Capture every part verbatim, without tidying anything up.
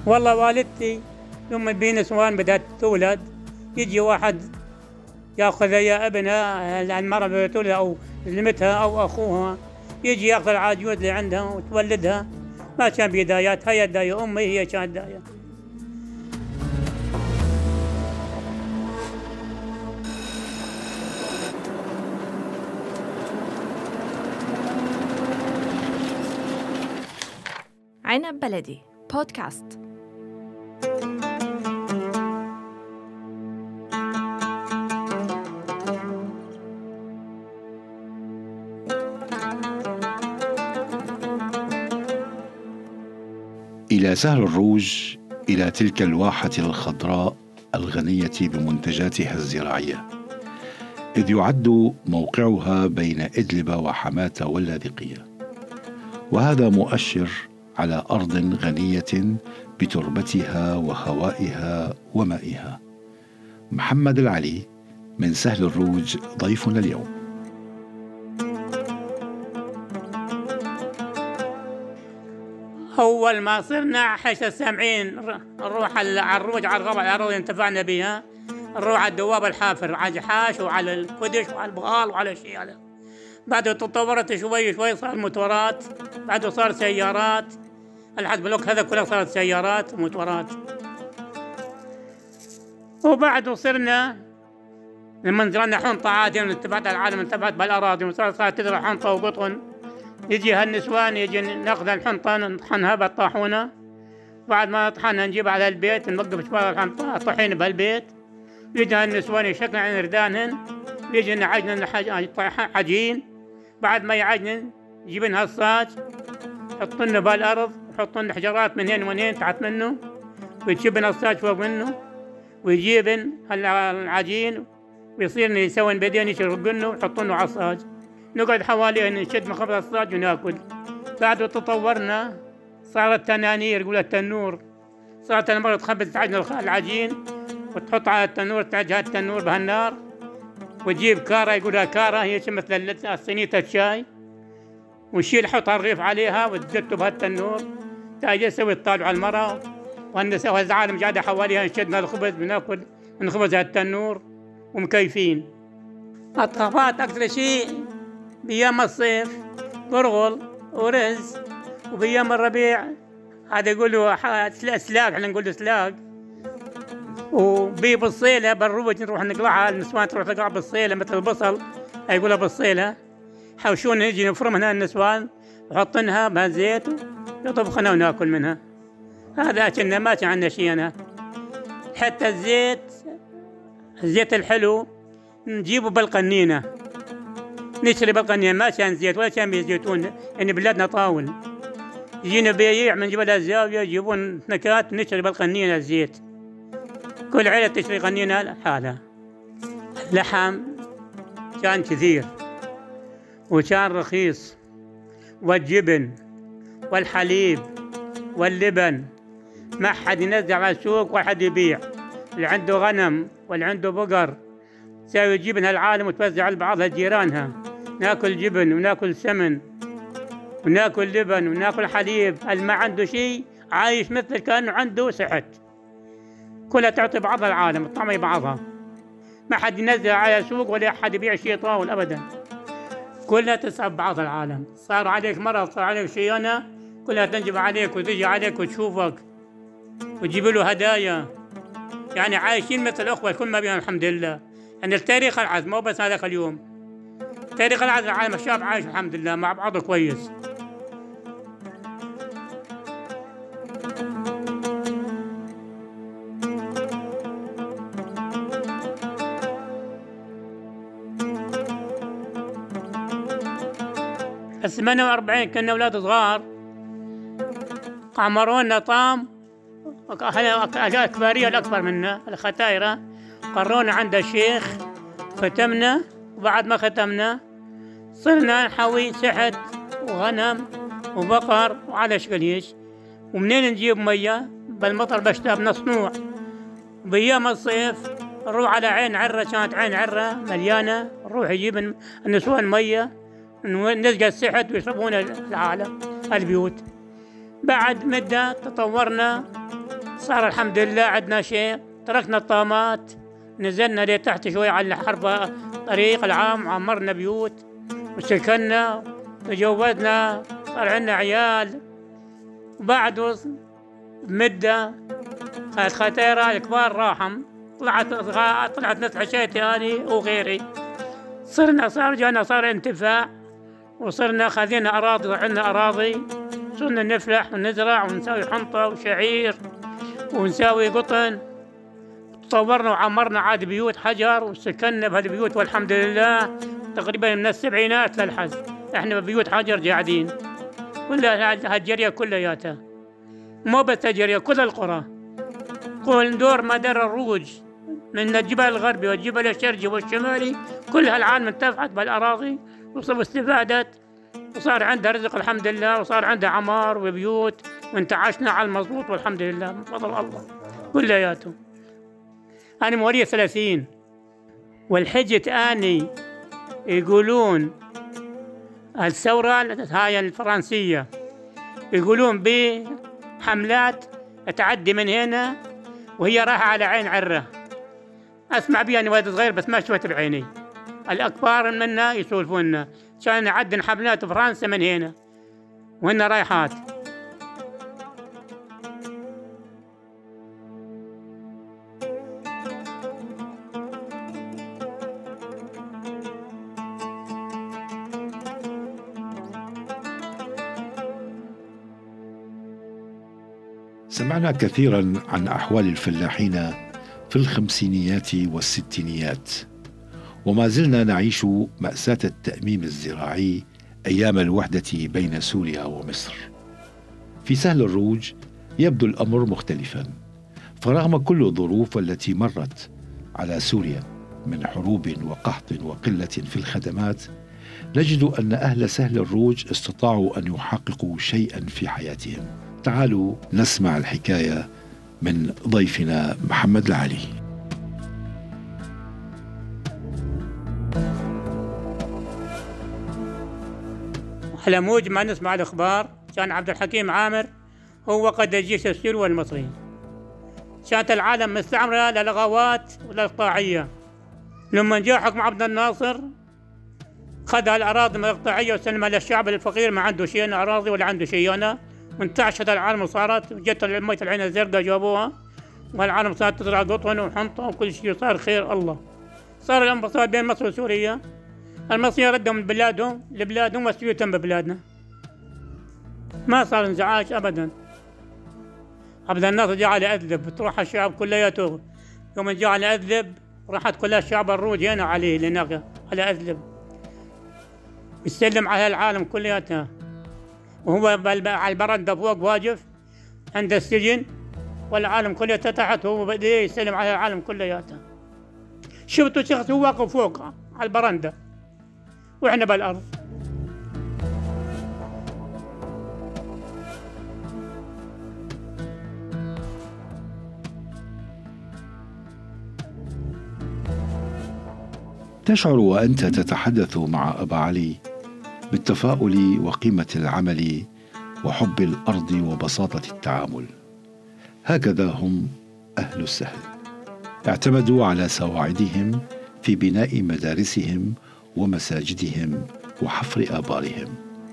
والله والدتي يوم بين نسوان بدأت تولد يجي واحد ياخذ يا ابنها المرأة بتولد او زلمتها او اخوها، يجي ياخذ العاجوز اللي عندها وتولدها. ما كان بدايات، هي داية امي هي كانت داية. عنب بلدي بودكاست. إلى سهل الروج، إلى تلك الواحة الخضراء الغنية بمنتجاتها الزراعية، إذ يعد موقعها بين إدلب وحماة واللاذقية، وهذا مؤشر على أرض غنية بتربتها وهوائها ومائها. محمد العلي من سهل الروج ضيفنا اليوم. أول ما صرنا حيث السامعين نروح على الروج، على الغابة، على الأراضي انتفعنا بها، نروح على الدواب الحافر، على الجحاش وعلى الكدش وعلى البغال وعلى الشيء هذا. بعده تطورت شوي شوي، صار موتورات، بعده صار سيارات. الحد بلوك هذا كله صارت سيارات وموتورات. وبعده صرنا لما نزرعنا حنطة عادي، انتفعت العالم انتفعت بالأراضي، وصارت صارت تزرع حنطة وقطن. يجي هالنسوان يجي ناخذ الحنطة نطحنها بالطاحونة، بعد ما نطحنها نجيب على البيت نوقف شوية الحنطة طحين بهالبيت. يجي هالنسوان يشكل عن ردانهن، يجي نعجن عجين، بعد ما يعجن يجيبن هالصاج يحطنه بالأرض، يحطن حجرات من هين ومن هين تحت منه، ويجيبن الصاج فوق منه، ويجيبن العجين ويصير يسوين بيدين يشرقنه ويحطنه على الصاج. نقعد حواليه نشد مخبط الصاج وناكل. بعد تطورنا صارت تنانير يقول التنور، صارت المرة تخبز تعجن العجين وتحط على التنور، تعجها التنور بهالنار، وتجيب كارة يقولها كارة، هي مثل صينية الشاي، وشيل حط الرغيف عليها وتزته بهالتنور. تاجي يسوي الطالع على المرة، والنساء والعالم قاعدة حواليها نشدنا الخبز بناكل من خبز هالتنور ومكيفين. الطبخات أكثر شيء بأيام الصيف قرغل ورز، وبأيام الربيع هذا يقولوا سلاق، احنا نقول سلاق. وبي بالصيلة بالروج نروح نقلعها، النسوان تروح تقلع بالصيلة مثل البصل يقولها بالصيلة، حوشون نجي نفرم منها النسوان وحطنها بهالزيت ويطبخنا وناكل منها. هذا كنا ما كان عندنا شيء. أنا حتى الزيت الزيت الحلو نجيبه بالقنينة، نشري بالقنينة، ما كان زيت ولا كان بزيتون، يعني بلادنا طاول. يجينا بياع من جبل الزاوية يجيبون نكات، نشري بالقنينة الزيت، كل عيلة تشتري قنينة حالها. اللحم كان كثير وكان رخيص، والجبن والحليب واللبن ما حد ينزع على السوق وحد يبيع. اللي عنده غنم واللي عنده بقر تساوي جبن هالعالم وتوزع لبعضها جيرانها. ناكل جبن وناكل سمن وناكل لبن وناكل حليب. اللي ما عنده شيء عايش مثل كأنه عنده صحة، كلها تعطي بعضها العالم، الطعمة بعضها، ما حد ينزل على سوق ولا حد يبيع شيء طاول أبدا، كلها تسعب بعض العالم. صار عليك مرض، صار عليك شيء، أنا كلها تنجب عليك وتجي عليك وتشوفك وتجيب له هدايا. يعني عايشين مثل الأخوة كل ما بيهم الحمد لله. يعني التاريخ العز مو بس هذاك اليوم، تاريخ العز العالم الشعب عايش الحمد لله مع بعضه كويس. الثمانية وأربعين كنا أولاد صغار، عمرونا طام الكبارية الأكبر منا الختايرة، قرونا عند الشيخ، ختمنا. وبعد ما ختمنا صرنا نحوي سحت وغنم وبقر وعلى شقليش. ومنين نجيب مية؟ بالمطر بشتاب مصنوع. بأيام الصيف نروح على عين عرة، كانت عين عرة مليانة، نروح يجيب النسوان مية، نلقى السحت ويشربون العالم البيوت. بعد مدة تطورنا صار الحمد لله عندنا شيء، تركنا الطامات، نزلنا لتحت شوي على حرف طريق العام، عمرنا بيوت وسكننا تجوزنا، صار عندنا عيال. وبعد بمدة خات ختيرة الكبار راحم، طلعت طلعت ناس عشيتي أني وغيري، صرنا صار جانا صار انتفاع، وصرنا خذينا أراضي وعندنا أراضي، صرنا نفلح ونزرع ونسوي حنطة وشعير ونسوي قطن. تطورنا وعمرنا عاد بيوت حجر وسكننا بهالبيوت والحمد لله تقريبا من السبعينات للحد احنا ببيوت حجر قاعدين. كلها هالجرية كلياتها، مو بس الجرية كل القرى، كل دور مدار الروج من الجبل الغربي والجبل الشرقي والشمالي، كل هالعالم انتفعت بالأراضي واستفادت، وصار عندها رزق الحمد لله، وصار عندها عمار وبيوت، وانتعشنا على المضبوط والحمد لله من فضل الله كلياته. أنا مواليد ثلاثين، والحجة أني يقولون الثورة هاي الفرنسية يقولون بحملات تعدي من هنا وهي رايحة على عين عرة، أسمع بيها أنا ولد صغير بس ما شفت بعيني، الأكبار منا يسولفونا كان نعدن حملات فرنسا من هنا وهن رايحات. سمعنا كثيرا عن أحوال الفلاحين في الخمسينيات والستينيات، وما زلنا نعيش مأساة التأميم الزراعي أيام الوحدة بين سوريا ومصر. في سهل الروج يبدو الأمر مختلفا، فرغم كل الظروف التي مرت على سوريا من حروب وقحط وقلة في الخدمات، نجد أن أهل سهل الروج استطاعوا أن يحققوا شيئا في حياتهم. تعالوا نسمع الحكاية من ضيفنا محمد العلي. على موج ما نسمع الأخبار، كان عبد الحكيم عامر هو قائد الجيش السوري والمصري، كانت العالم مستعمرة للغوات وللطاعية. لما جاء حكم عبد الناصر خذ الأراضي الإقطاعية وسلمها للشعب الفقير، ما عنده شيء أراضي ولا عنده شيء أنا، وانتعشت العالم وصارت جت المية العين الزرقاء جابوها، والعالم صارت تزرع قطن وحنطة وكل شيء، صار خير الله. صار الانفصال بين مصر وسوريا، المصريين ردوا من بلادهم لبلادهم والسوريين ببلادنا، ما صار انزعاج أبدا. عبد الناصر جعل أذلب، تروح الشعب كلياته، يوم جعل أذلب راحت كلها الشعب الروج هنا عليه لنقى على أذلب، يسلم على العالم كلياتها، وهو على البرندة فوق واقف عند السجن والعالم كلياتها تحت، وهو بديه يسلم على العالم كلياتها. شفتوا شخص هو واقف فوق على البرندة واحنا بالأرض. تشعر وأنت تتحدث مع أبا علي بالتفاؤل وقيمة العمل وحب الأرض وبساطة التعامل. هكذا هم أهل السهل، اعتمدوا على سواعدهم في بناء مدارسهم ومساجدهم وحفر آبارهم.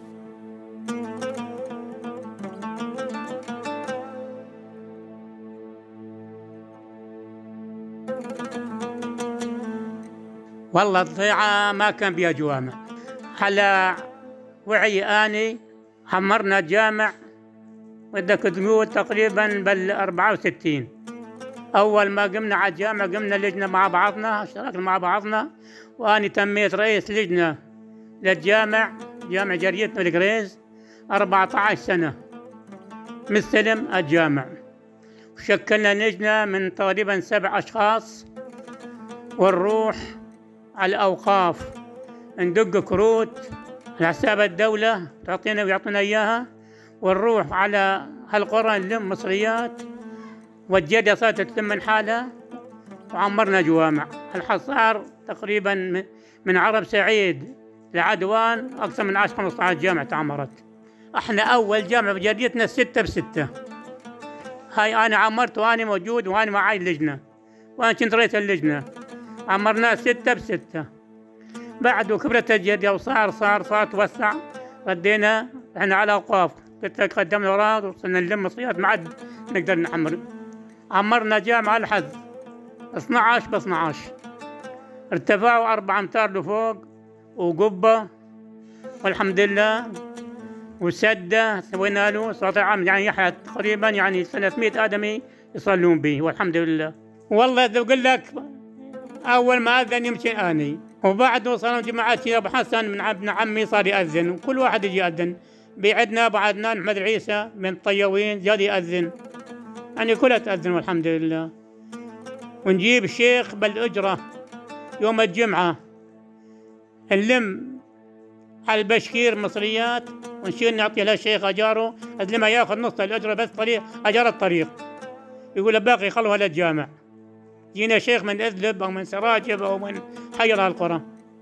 والله الضيعة ما كان بيها جوامع، على وعي آني عمرنا جامع بدك تقول تقريبا بالأربعة وستين. أول ما قمنا على الجامع قمنا لجنة مع بعضنا، اشتركنا مع بعضنا، وأني تميت رئيس لجنة للجامع، جامع جرية القريز، أربعة عشر سنة مستلم الجامع، وشكلنا لجنة من تقريبا سبع أشخاص، ونروح على الأوقاف ندق كروت على حساب الدولة تعطينا ويعطينا إياها، ونروح على هالقرى نلم مصريات، والجدة صارت تلم من حالها، وعمرنا جوامع. الحصار تقريبا من عرب سعيد لعدوان أكثر من عشرة خمسة عشر جامعة تعمرت. احنا أول جامعة بجديتنا ستة بستة، هاي أنا عمرت وأنا موجود وأنا معي اللجنة، وأنا كنت رئيس اللجنة. عمرنا ستة بستة. بعد وكبرت الجدية وصار صار صار توسع، ردينا احنا على أوقاف، قلت لك قدمنا أوراق وصلنا نلم مصريات ما عاد نقدر نعمر. عمرنا جامعة الحظ اثنا عشر ب اثنا عشر، ارتفعوا أربعة أمتار لفوق وقبة والحمد لله، وسدة سوينا له صلاة العام يعني يحيى تقريبا يعني ثلاثمئة آدمي يصلون به والحمد لله. والله إذا أقول لك أول ما أذن يمشي آني، وبعد وصلنا جماعات أبو حسن من ابن عمي صار يأذن، وكل واحد يجي يأذن. بيعدنا أبو عدنان محمد عيسى من طيوين جاد يأذن، يعني كلها تأذن والحمد لله. ونجيب الشيخ بالأجرة يوم الجمعة، نلم على البشكير مصريات ونشيل نعطي للشيخ أجاره، لما ياخذ نص الأجرة بس طريق أجار الطريق، يقول باقي خلوها للجامع. جينا شيخ من إذلب أو من سراجب أو من حير القرى.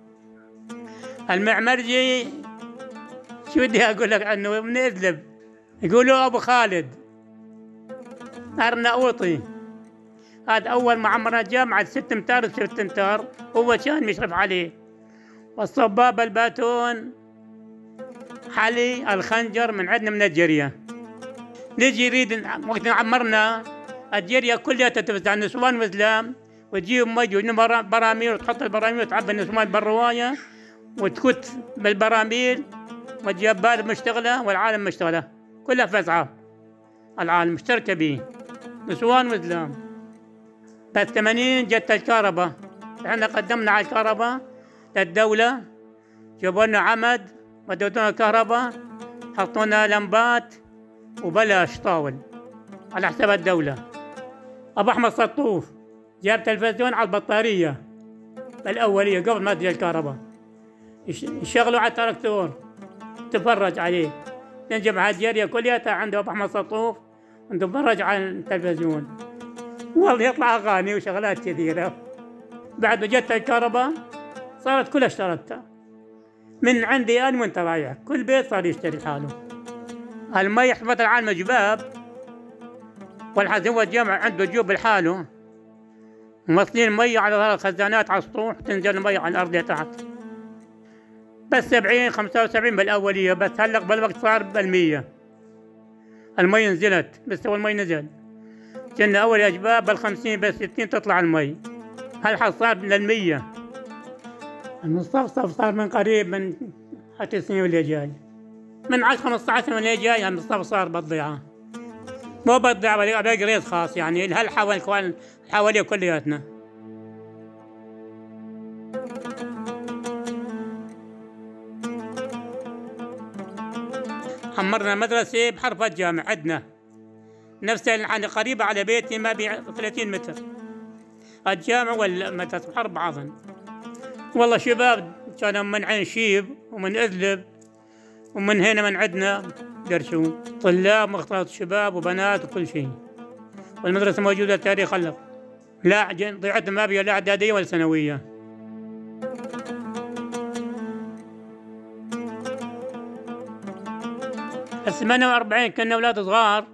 المعمرجي شو بدي أقول لك عنه من إذلب، يقولوا أبو خالد أرناؤوطي، هذا أول ما عمرنا جامعة ست أمتار وست أمتار هو كان مشرف عليه. والصباب الباتون حلي الخنجر من عندنا من الجرية. نجي يريد وقت عمرنا الجرية كلها تتوزع نسوان وزلام، وتجيب مي وجنب براميل وتحط البراميل وتعبي النسوان بالرواية وتكت بالبراميل، والجبال مشتغلة والعالم مشتغلة كلها فزعة، العالم مشتركة به نسوان وزلام. بالثمانين جت الكهرباء، احنا قدمنا على الكهرباء للدولة، جابوا لنا عمد ودونا كهرباء، حطونا لمبات وبلاش طاول على حساب الدولة. أبو أحمد سطوف جاب تلفزيون على البطارية الأولية قبل ما تجي الكهرباء، يشغلوا على التراكتور تفرج عليه. نجمع على الجارية كلها عنده أبو أحمد سطوف ونتفرج على التلفزيون، والله يطلع أغاني وشغلات كثيرة. بعد ما جت الكهرباء صارت كلها اشترتها من عندي أنا وانت رايح، كل بيت صار يشتري حاله. المي حفظت العالم جباب، والحين هو الجامع عنده جوب لحاله، موصلين مي على ظهر الخزانات على السطوح، تنزل المي على الأرض تحت. بس سبعين خمسة وسبعين بالأولية، بس هلق بالوقت صار بالمية المي نزلت، بس هو المي نزل. كنا أول يا جباب بالخمسين بالستين تطلع المي، هالحال صار للمية. المصفصف صار من قريب من حتى السنة اللي جاي، من عشر خمسة عشر سنة اللي جاي المصطفى صار بالضيعة، مو بالضيعة باقي ريس خاص يعني هالحوالي حوالي كلياتنا. عمرنا مدرسة بحرف الجامع عندنا نفس يعني قريبة على بيتي ما بي ثلاثين متر، الجامع والمدرسة بحرف بعضن. والله شباب كانوا من عين شيب ومن إذلب ومن هنا من عندنا درسون، طلاب مختلط شباب وبنات وكل شيء، والمدرسة موجودة تاريخ خلق. لا ضيعتنا ما بيها لا إعدادية ولا ثانوية. الثمانية وأربعين كنا أولاد صغار،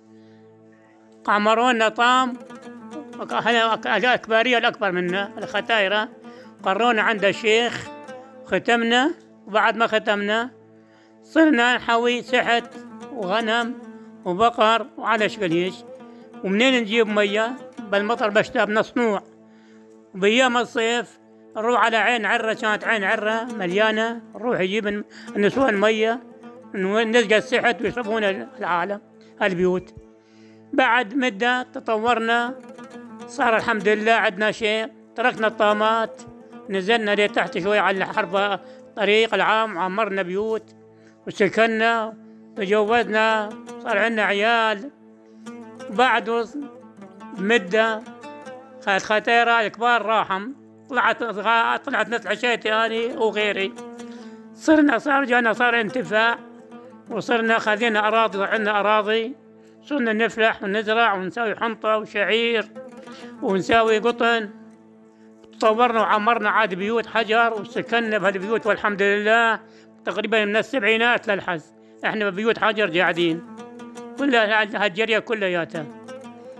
عمرونا طام الكبارية الأكبر منا الختايرة، قرونا عند الشيخ، ختمنا. وبعد ما ختمنا صرنا نحوي سحت وغنم وبقر وعلى شقليش. ومنين نجيب مية؟ بالمطر بشتاب مصنوع. وبأيام الصيف نروح على عين عرة، كانت عين عرة مليانة، نروح يجيب النسوان مية نلقى السحت ويشربون العالم البيوت. بعد مدة تطورنا، صار الحمد لله عندنا شيء، تركنا الطامات، نزلنا لتحت شوي على حرف طريق العام، عمرنا بيوت وسكننا تجوزنا، صار عندنا عيال. بعد مدة خالد ختيرة الكبار راحم، طلعت طلعت ناس عشيتي أني وغيري، صرنا صار جانا صار انتفاع، وصرنا خذينا أراضي، عندنا أراضي، صرنا نفلح ونزرع ونسوي حنطة وشعير ونسوي قطن. تطورنا وعمرنا عاد بيوت حجر وسكننا بهالبيوت والحمد لله تقريبا من السبعينات للحز احنا ببيوت حجر قاعدين، كلها هالجرية كلياتها.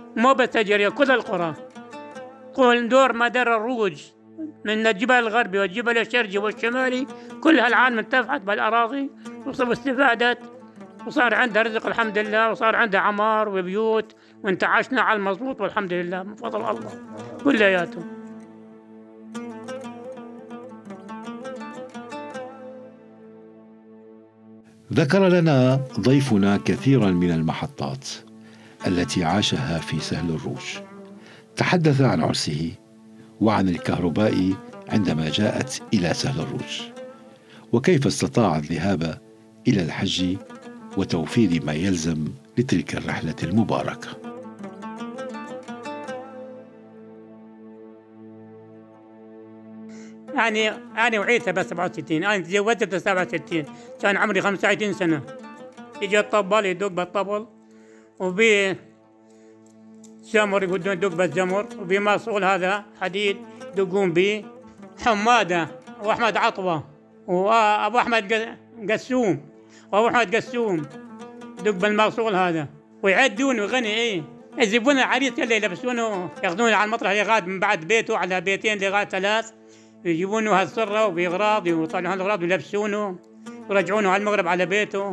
مو بس الجرير، كل القرى، كل دور مدار الروج من الجبل الغربي والجبل الشرقي والشمالي، كل هالعالم انتفعت بالأراضي واستفادت، وصار عندها رزق الحمد لله، وصار عندها عمار وبيوت، وانتعشنا على المضبوط والحمد لله من فضل الله كلياته. ذكر لنا ضيفنا كثيرا من المحطات التي عاشها في سهل الروج. تحدث عن عرسه وعن الكهرباء عندما جاءت إلى سهل الروج، وكيف استطاع الذهاب إلى الحج وتوفير ما يلزم لتلك الرحلة المباركة. يعني أنا وعيتها بس سبعة وستين، أنا تزوجت سبعة وستين، كان عمري خمسة وعشرين سنة. يجي الطبال يدق بالطبل، وبي جمر يقولون دق بالجمر، وبي مصول هذا حديد يدقون بيه، حمادة وأحمد عطوة وأبو أحمد قسوم وأبو أحمد قسوم دق بالمصول هذا، ويعدون ويغني إيه، يجيبون العريس اللي يلبسونه ياخذونه على المطرح لغاية من بعد بيته على بيتين لغاية ثلاث، يجيبونه هالسرة وبإغراض ويطلعون الأغراض ويلبسونه ويرجعونه على المغرب على بيته.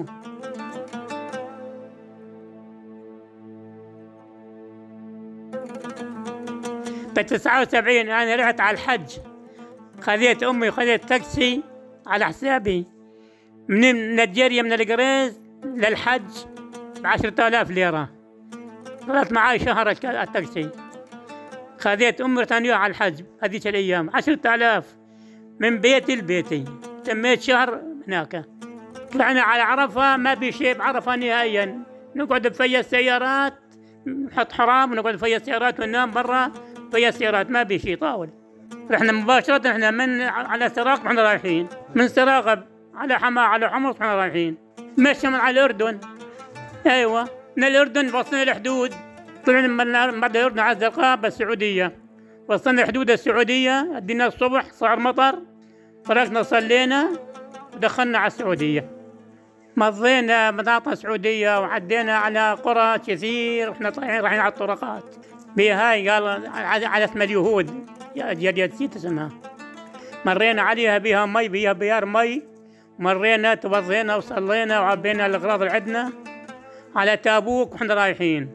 في تسعة وسبعين أنا رحت على الحج، خذيت أمي وخذيت تاكسي على حسابي من نيجيريا من القريز للحج بعشرة آلاف ليرة، ظلت معاي شهر التاكسي. خذيت أمي ثاني على الحج هذيك الأيام عشرة آلاف من بيتي لبيتي، تميت شهر هناك. طلعنا على عرفة ما في شيء بعرفة نهائيا، نقعد في السيارات نحط حرام ونقعد في السيارات وننام برا في السيارات، ما في شيء طاول. رحنا مباشرة احنا من على سراق احنا رايحين، من سراقة على حما على حمص احنا رايحين، مشي من على الأردن. أيوة من الأردن وصلنا الحدود، طلعنا من بعد الأردن على الزرقاء بالسعودية، وصلنا حدود السعودية ادينا الصبح صار مطر، فرقنا صلينا ودخلنا على السعودية. مضينا مناطق السعودية وعدينا على قرى كثير واحنا طالعين رايحين على الطرقات. بهاي قال على اسم اليهود جريدة نسيت اسمها، مرينا عليها بها مي، بها بيار مي، مرينا توضينا وصلينا وعبينا الأغراض اللي عندنا على تابوك واحنا رايحين.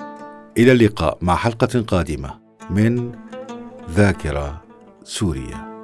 إلى اللقاء مع حلقة قادمة من ذاكرة سوريا.